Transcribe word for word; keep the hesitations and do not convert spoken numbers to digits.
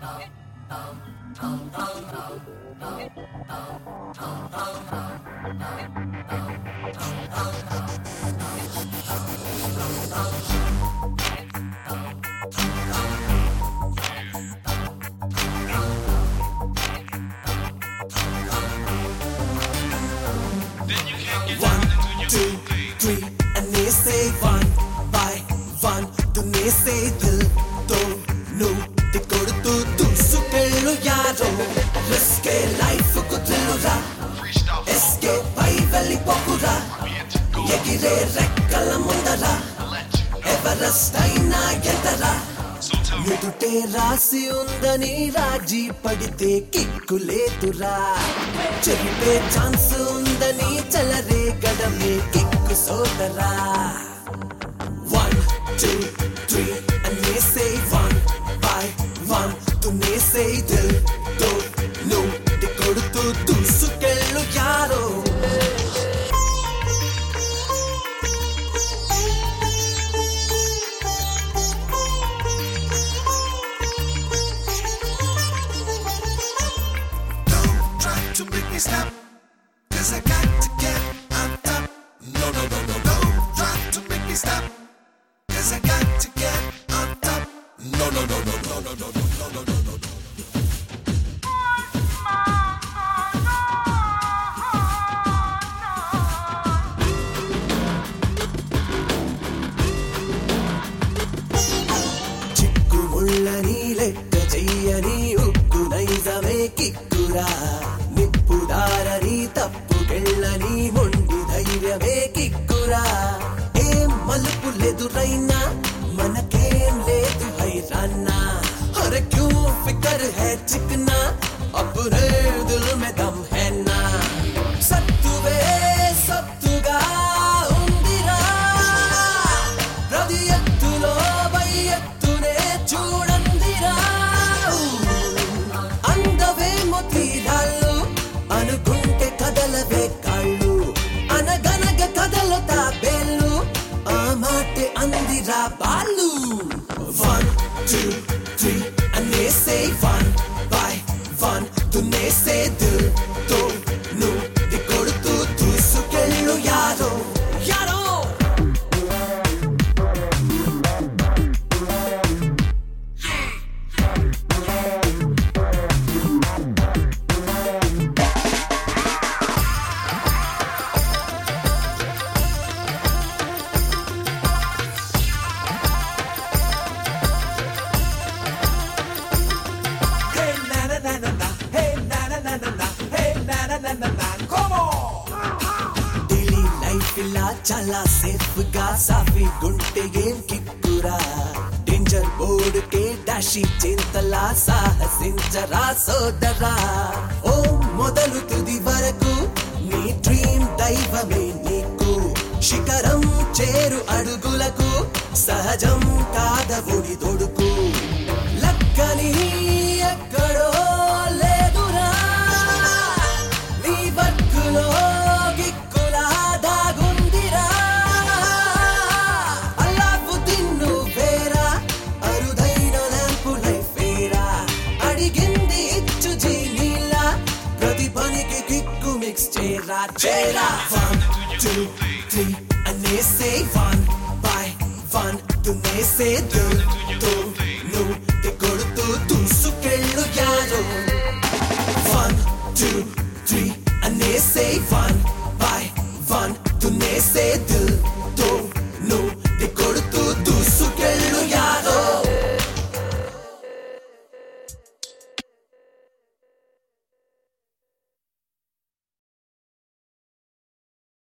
One, two, three, and they say one by one. तूने से दिल तो नो ते कोड तू तू सुकेलो यारो रिस्के लाइफ को दिलुरा एस्के पाई वेली पोकुरा ఎగిరే రెక్కల ముందర ఎవరెస్ట్ అయినా ఎంతరా ఎదుటే రాసి ఉందని రాజీ పడితే కిక్కులేదురా చెరిపే ఛాన్స్ ఉందని చలరే గడమే కిక్కు సోదరా One, two, three, and they say one by one. तूने से दिल तो नो ते कोड तू तू सुकेलो यारो To make me stop, cause I got to get on top. No, no, no, no, no. Try to make me stop, cause I got to get on top. No, no, no, no, no, no, no, no, no, no, no, no, no. చిక్కు ముళ్ళని లెక్క చెయ్యని ఉక్కు నైజమే కిక్కురా నిప్పుదారని తప్పుకెళ్ళని మొండి ధైర్యమే కిక్కురా ఏం మలుపులెదురైనా మనకేం లేదు హైరానా అరే క్యూ ఫికర్ హై చిక్నా అప్పుడే దిల్ మే దమ్ హై నా సత్తువే సత్తుగా ఉందిరా ప్రతి ఎత్తులో పై ఎత్తునే చూడందిరా అందవేమో తీరాళ్ళు అనుకుంటే కదలవే కాళ్ళు అనగనగ కదలతా బేళ్ళు ఆ మాటే అందిరా బాళ్ళు One, two, three, and they say one by one. तूने से दिल तो नो ते कोड तू तू सुकेलो यारो यारो Hey, na na na na na. Hey, na na na na na. Hey, na na na na na. Come on. Daily life ఇలా చాలా సేఫ్ గా సాఫీ గుంటే ఏం కిక్కురా డేంజర్ బోర్డ్ కే డాషి చింతలా సాహసించరా సోదరా ఓ మొదలు తుది వరకు నీ డ్రీమ్ దైవమే నీకు శిఖరం చేరు అడుగులకు సహజం కాదవుడి తొడుకు లక్కని ఎక్కడో లేదురా నీ బతుకులో గిక్కులా దాగుందిరా అల్లావుద్దీన్ నువ్వేరా అరుదైన ల్యాంపు లైఫేరా అడిగింది ఇచ్చు జీనీలా ప్రతి పనికి కిక్కు మిక్స్ చేరా చేరా One, two, three, and they say one by one. तूने से दिल तो नो ते कोड तू तू सुकेलो यारो One, two, three, and they say one